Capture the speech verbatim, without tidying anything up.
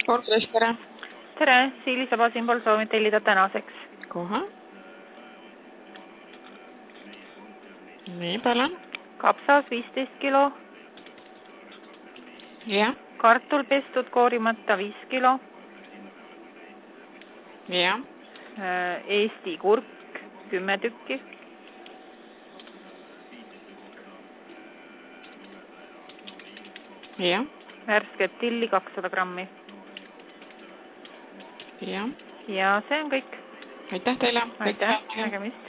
Fortress, tere. Tere, Siili Saba Simbol soovin tellida tänaseks. Kohe. Nii, palun. Kapsas viisteist kilo. Jah. Kartul pestud koorimata viis kilo. Jah. Eesti kurk kümme tükki. Jah. Värsket tilli kakssada grammi. Jah. Ja see on kõik. Aitäh teile. Aitäh, nägemist.